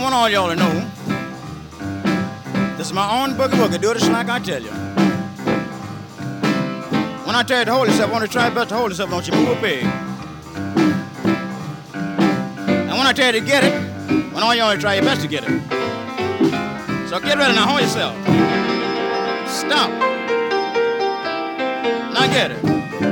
want all y'all to know this is my own boogie. Do this like I tell you. When I tell you to hold yourself, I want to try best to hold yourself. Don't you move a peg. And when I tell you to get it, when all y'all try your best to get it. So get ready now, hold yourself. Stop. Now get it.